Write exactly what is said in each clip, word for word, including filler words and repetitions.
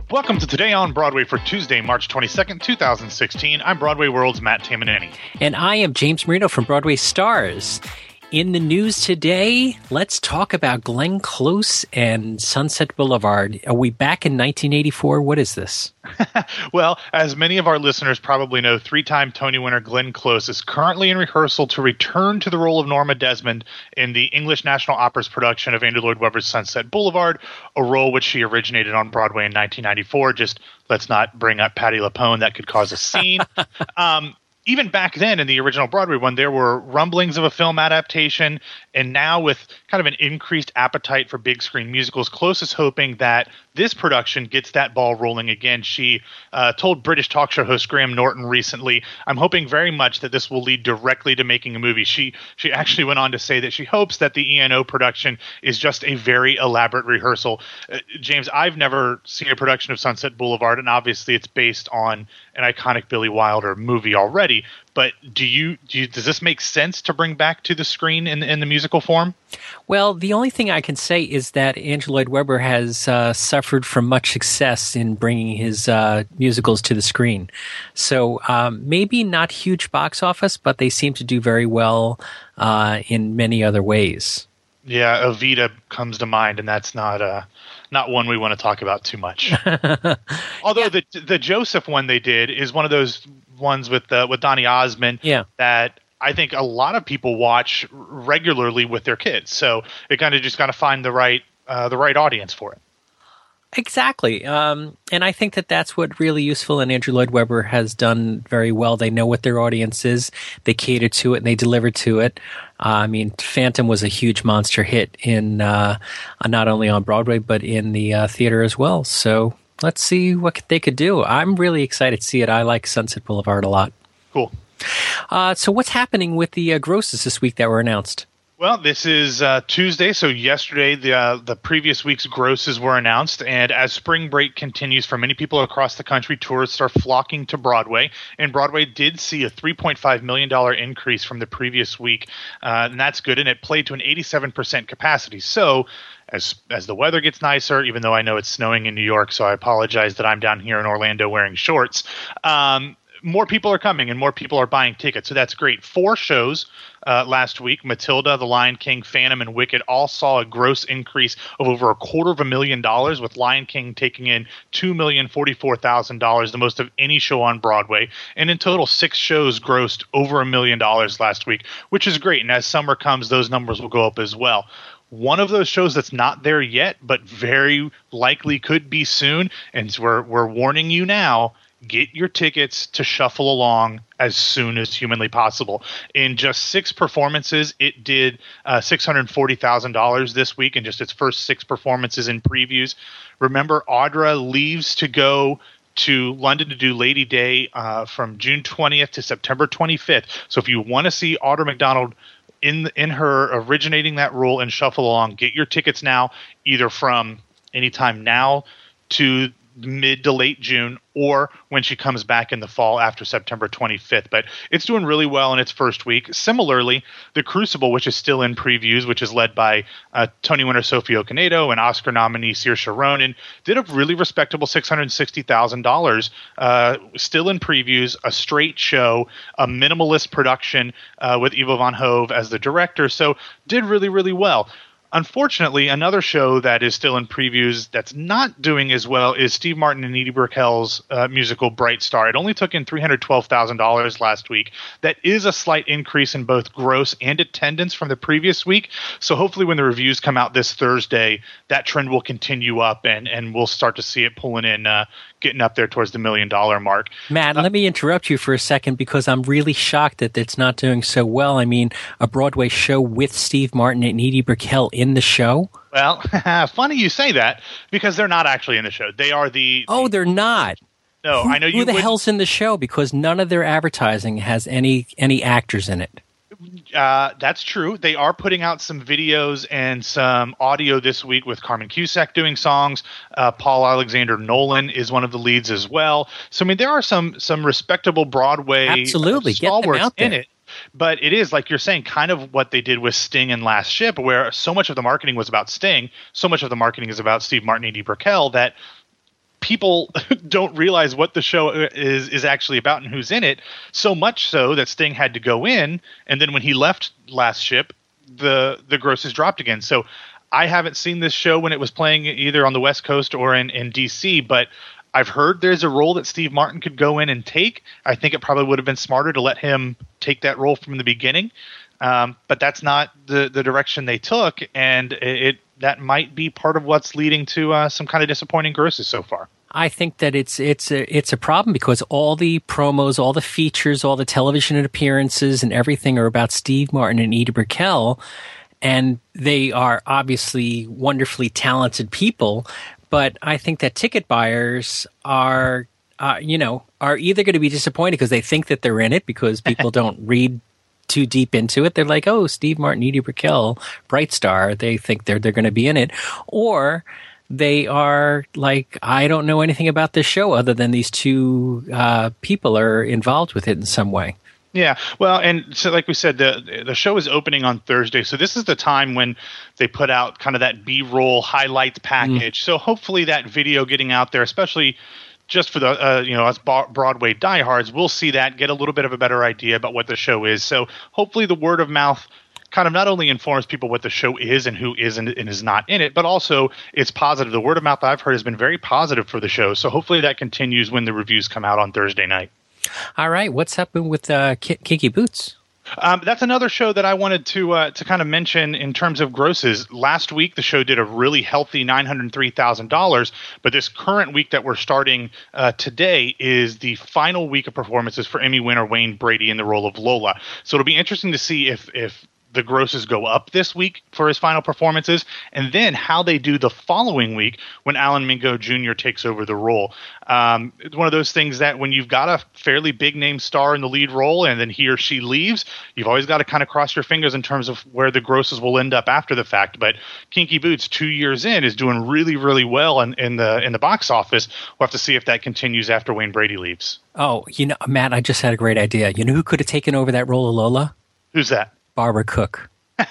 Welcome to Today on Broadway for Tuesday, March twenty-second, twenty sixteen. I'm Broadway World's Matt Tamanini. And I am James Marino from Broadway Stars. In the news today, let's talk about Glenn Close and Sunset Boulevard. Are we back in nineteen eighty-four? What is this? Well, as many of our listeners probably know, three-time Tony winner Glenn Close is currently in rehearsal to return to the role of Norma Desmond in the English National Opera's production of Andrew Lloyd Webber's Sunset Boulevard, a role which she originated on Broadway in nineteen ninety-four. Just let's not bring up Patti LuPone. That could cause a scene. um, Even back then in the original Broadway one, there were rumblings of a film adaptation, and now with kind of an increased appetite for big screen musicals, Close is hoping that this production gets that ball rolling again. She uh, told British talk show host Graham Norton recently, "I'm hoping very much that this will lead directly to making a movie." She she actually went on to say that she hopes that the E N O production is just a very elaborate rehearsal. Uh, James, I've never seen a production of Sunset Boulevard, and obviously it's based on an iconic Billy Wilder movie already. But do you, do you does this make sense to bring back to the screen in in the musical form? Well, the only thing I can say is that Andrew Lloyd Webber has uh, suffered from much success in bringing his uh, musicals to the screen. So um, maybe not huge box office, but they seem to do very well uh, in many other ways. Yeah, Evita comes to mind, and that's not uh, not one we want to talk about too much. Although yeah. the the Joseph one they did is one of those ones with uh, with Donny Osmond yeah. that I think a lot of people watch regularly with their kids. So it kind of just got to find the right uh, the right audience for it. Exactly. Um, and I think that that's what really useful, and Andrew Lloyd Webber has done very well. They know what their audience is. They cater to it, and they deliver to it. Uh, I mean, Phantom was a huge monster hit in uh, not only on Broadway, but in the uh, theater as well. So let's see what they could do. I'm really excited to see it. I like Sunset Boulevard a lot. Cool. Uh, so what's happening with the uh, grosses this week that were announced? Well, this is uh, Tuesday, so yesterday the uh, the previous week's grosses were announced, and as spring break continues for many people across the country, tourists are flocking to Broadway, and Broadway did see a three point five million dollars increase from the previous week, uh, and that's good, and it played to an eighty-seven percent capacity. So as as the weather gets nicer, even though I know it's snowing in New York, so I apologize that I'm down here in Orlando wearing shorts, um, more people are coming and more people are buying tickets. So that's great. Four shows uh, last week, Matilda, The Lion King, Phantom, and Wicked, all saw a gross increase of over a quarter of a million dollars, with Lion King taking in two million forty-four thousand dollars, the most of any show on Broadway. And in total, six shows grossed over a million dollars last week, which is great. And as summer comes, those numbers will go up as well. One of those shows that's not there yet, but very likely could be soon, and we're we're warning you now, get your tickets to Shuffle Along as soon as humanly possible. In just six performances, it did uh, six hundred forty thousand dollars this week in just its first six performances in previews. Remember, Audra leaves to go to London to do Lady Day uh, from June twentieth to September twenty-fifth. So if you want to see Audra McDonald in in her originating that role in Shuffle Along, get your tickets now, either from anytime now to mid to late June, or when she comes back in the fall after September twenty-fifth. But it's doing really well in its first week. Similarly, The Crucible, which is still in previews, which is led by uh, Tony winner Sophie Okonedo and Oscar nominee Saoirse Ronan, did a really respectable six hundred sixty thousand dollars, uh, still in previews, a straight show, a minimalist production uh, with Ivo van Hove as the director. So did really, really well. Unfortunately, another show that is still in previews that's not doing as well is Steve Martin and Edie Brickell's uh, musical Bright Star. It only took in three hundred twelve thousand dollars last week. That is a slight increase in both gross and attendance from the previous week. So hopefully when the reviews come out this Thursday, that trend will continue up, and, and we'll start to see it pulling in, uh, getting up there towards the million dollar mark. Matt, uh, let me interrupt you for a second, because I'm really shocked that it's not doing so well. I mean, a Broadway show with Steve Martin and Edie Brickell in the show? Well, funny you say that, because they're not actually in the show. They are the... Oh, they're not. No, who, I know you Who the would, hell's in the show? Because none of their advertising has any any actors in it. Uh, that's true. They are putting out some videos and some audio this week with Carmen Cusack doing songs. Uh, Paul Alexander Nolan is one of the leads as well. So, I mean, there are some some respectable Broadway Absolutely. uh, Get them stalwarts out there. in it. But it is, like you're saying, kind of what they did with Sting and Last Ship, where so much of the marketing was about Sting, so much of the marketing is about Steve Martin and Edie Brickell, that people don't realize what the show is is actually about and who's in it. So much so that Sting had to go in, and then when he left Last Ship, the the grosses dropped again. So I haven't seen this show when it was playing either on the West Coast or in, in D C, but I've heard there's a role that Steve Martin could go in and take. I think it probably would have been smarter to let him take that role from the beginning. Um, but that's not the, the direction they took, and it, it that might be part of what's leading to uh, some kind of disappointing grosses so far. I think that it's it's a, it's a problem because all the promos, all the features, all the television appearances and everything are about Steve Martin and Edie Brickell, and they are obviously wonderfully talented people, but I think that ticket buyers are, uh, you know, are either going to be disappointed because they think that they're in it because people don't read too deep into it. They're like, oh, Steve Martin, Edie Brickell, Bright Star. They think they're they're going to be in it, or they are like, I don't know anything about this show other than these two uh, people are involved with it in some way. Yeah, well, and so like we said, the the show is opening on Thursday, so this is the time when they put out kind of that B-roll highlights package. Mm. So hopefully that video getting out there, especially just for the uh, you know us Broadway diehards, we'll see that, get a little bit of a better idea about what the show is. So hopefully the word of mouth kind of not only informs people what the show is and who is and, and is not in it, but also it's positive. The word of mouth I've heard has been very positive for the show, so hopefully that continues when the reviews come out on Thursday night. All right, what's happened with uh, K- Kinky Boots? Um, that's another show that I wanted to uh, to kind of mention in terms of grosses. Last week, the show did a really healthy nine hundred three thousand dollars, but this current week that we're starting uh, today is the final week of performances for Emmy winner Wayne Brady in the role of Lola. So it'll be interesting to see if if the grosses go up this week for his final performances, and then how they do the following week when Alan Mingo Junior takes over the role. Um, it's one of those things that when you've got a fairly big name star in the lead role and then he or she leaves, you've always got to kind of cross your fingers in terms of where the grosses will end up after the fact. But Kinky Boots, two years in, is doing really, really well in, in the in the box office. We'll have to see if that continues after Wayne Brady leaves. Oh, you know, Matt, I just had a great idea. You know who could have taken over that role of Lola? Who's that? Barbara Cook.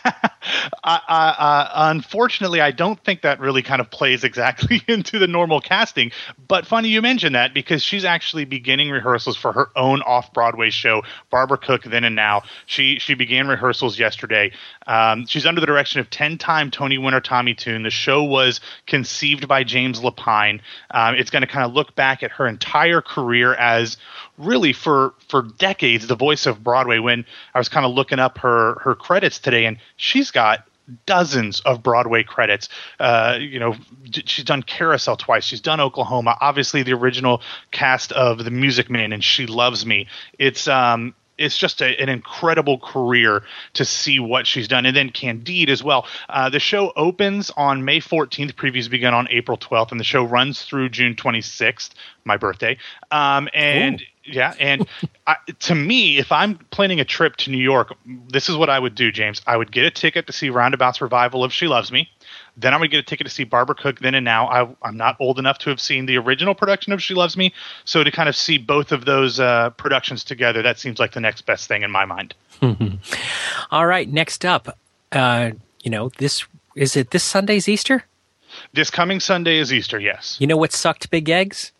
I, I, uh, unfortunately, I don't think that really kind of plays exactly into the normal casting. But funny you mention that because she's actually beginning rehearsals for her own off-Broadway show, Barbara Cook Then and Now. She she began rehearsals yesterday. Um, she's under the direction of ten-time Tony winner Tommy Tune. The show was conceived by James Lapine. Um, it's going to kind of look back at her entire career as really for for decades the voice of Broadway. When I was kind of looking up her her credits today, and she's got dozens of Broadway credits. Uh, you know, she's done Carousel twice. She's done Oklahoma. Obviously, the original cast of The Music Man and She Loves Me. It's um. It's just a, an incredible career to see what she's done. And then Candide as well. Uh, the show opens on May fourteenth. Previews begin on April twelfth. And the show runs through June twenty-sixth, my birthday. Um, and Ooh. yeah, and I, to me, if I'm planning a trip to New York, this is what I would do, James. I would get a ticket to see Roundabout's revival of She Loves Me. Then I would get a ticket to see Barbara Cook Then and Now. I, I'm not old enough to have seen the original production of She Loves Me, so to kind of see both of those uh, productions together, that seems like the next best thing in my mind. All right, next up, uh, you know, this is it. This Sunday's Easter. This coming Sunday is Easter. Yes. You know what sucked big eggs?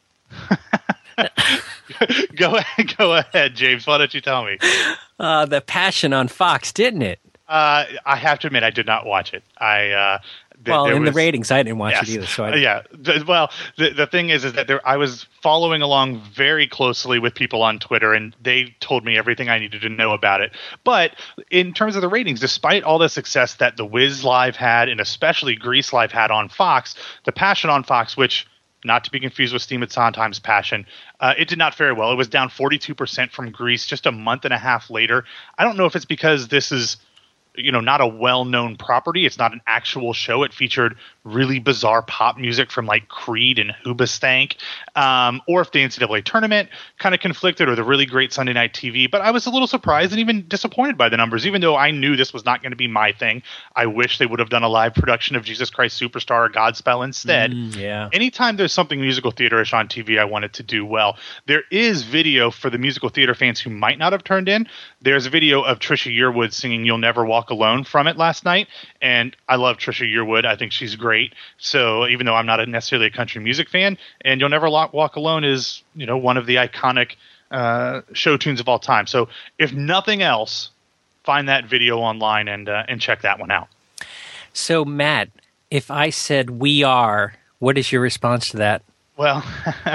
go ahead, go ahead, James. Why don't you tell me? Uh, the Passion on Fox, didn't it? Uh, I have to admit, I did not watch it. I uh, th- well, in was, the ratings, I didn't watch yes, it either. So I, yeah, well, the the thing is, is that there, I was following along very closely with people on Twitter, and they told me everything I needed to know about it. But in terms of the ratings, despite all the success that The Wiz Live had, and especially Grease Live had on Fox, The Passion on Fox, which not to be confused with Steve Sondheim's Passion, uh, it did not fare well. It was down forty-two percent from Grease just a month and a half later. I don't know if it's because this is, you know, not a well-known property. It's not an actual show. It featured really bizarre pop music from like Creed and Hoobastank, um, or if the N C double A tournament kind of conflicted, or the really great Sunday night T V. But I was a little surprised and even disappointed by the numbers, even though I knew this was not going to be my thing. I wish they would have done a live production of Jesus Christ Superstar or Godspell instead. Mm, yeah. Anytime there's something musical theater-ish on T V, I want it to do well. There is video for the musical theater fans who might not have turned in. There's a video of Trisha Yearwood singing You'll Never Walk Walk Alone from it last night, and I love Trisha Yearwood. I think she's great. So even though I'm not a necessarily a country music fan, and You'll Never Walk Alone is, you know, one of the iconic uh, show tunes of all time. So if nothing else, find that video online and uh, and check that one out. So Matt, if I said "We Are," what is your response to that? Well, uh,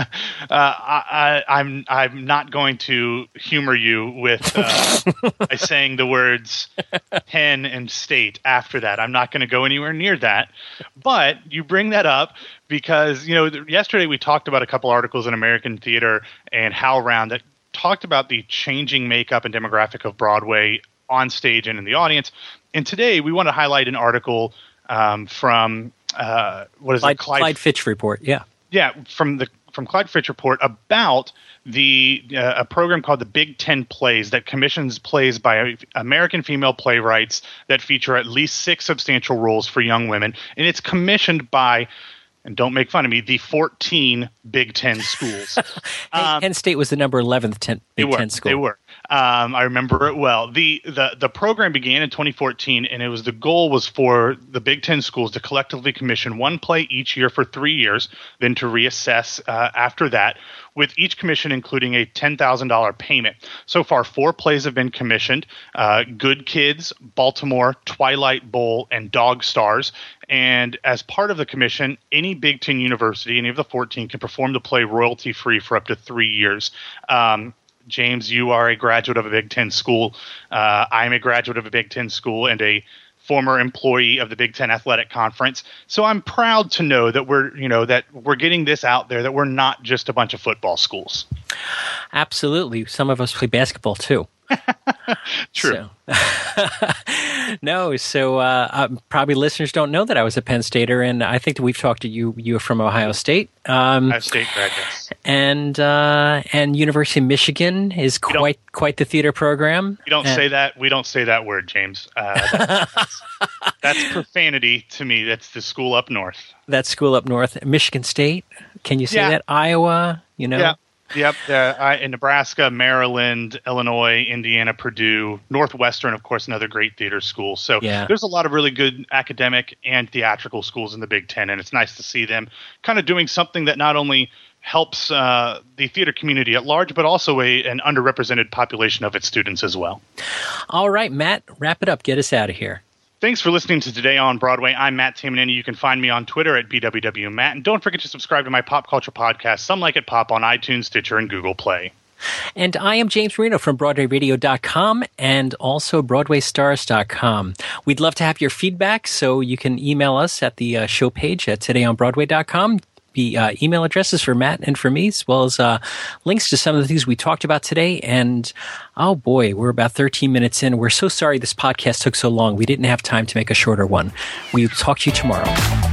I, I, I'm I'm not going to humor you with uh, by saying the words "Penn" and "State" after that. I'm not going to go anywhere near that. But you bring that up because, you know, yesterday we talked about a couple articles in American Theater and HowlRound that talked about the changing makeup and demographic of Broadway on stage and in the audience. And today we want to highlight an article um, from uh, what is Clyde, it? Clyde, Clyde Fitch report. Yeah. Yeah, from the from Clyde Fitch report about the uh, a program called the Big Ten Plays that commissions plays by American female playwrights that feature at least six substantial roles for young women, and it's commissioned by, and don't make fun of me, the fourteen Big Ten schools. um, Penn State was the number eleventh ten, Big were, Ten school. They were. Um, I remember it well. The, the the program began in twenty fourteen, and it was the goal was for the Big Ten schools to collectively commission one play each year for three years, then to reassess uh, after that, with each commission including a ten thousand dollars payment. So far, four plays have been commissioned: uh, Good Kids, Baltimore, Twilight Bowl, and Dog Stars. And as part of the commission, any Big Ten university, any of the fourteen, can perform the play royalty-free for up to three years. Um, James, you are a graduate of a Big Ten school. Uh, I'm a graduate of a Big Ten school and a former employee of the Big Ten Athletic Conference. So I'm proud to know that we're, you know, that we're getting this out there, that we're not just a bunch of football schools. Absolutely. Some of us play basketball too. True. So. No, so uh, uh, probably listeners don't know that I was a Penn Stater, and I think that we've talked to you. You are from Ohio State. Um, Ohio State graduates. And uh, and University of Michigan is quite quite the theater program. You don't and, say that. We don't say that word, James. Uh, that's, that's, that's profanity to me. That's the school up north. That school up north. Michigan State. Can you say yeah. that? Iowa. You know. Yeah. Yep, uh, I, in Nebraska, Maryland, Illinois, Indiana, Purdue, Northwestern, of course, another great theater school. So yeah. there's a lot of really good academic and theatrical schools in the Big Ten, and it's nice to see them kind of doing something that not only helps uh, the theater community at large, but also a, an underrepresented population of its students as well. All right, Matt, wrap it up. Get us out of here. Thanks for listening to Today on Broadway. I'm Matt Tamanini. You can find me on Twitter at B W W Matt. And don't forget to subscribe to my pop culture podcast, Some Like It Pop, on iTunes, Stitcher, and Google Play. And I am James Marino from Broadway Radio dot com and also Broadway Stars dot com. We'd love to have your feedback, so you can email us at the uh, show page at Today on Broadway dot com. The uh, email addresses for Matt and for me, as well as uh, links to some of the things we talked about today. And oh boy, we're about thirteen minutes in. We're so sorry this podcast took so long. We didn't have time to make a shorter one. We'll talk to you tomorrow.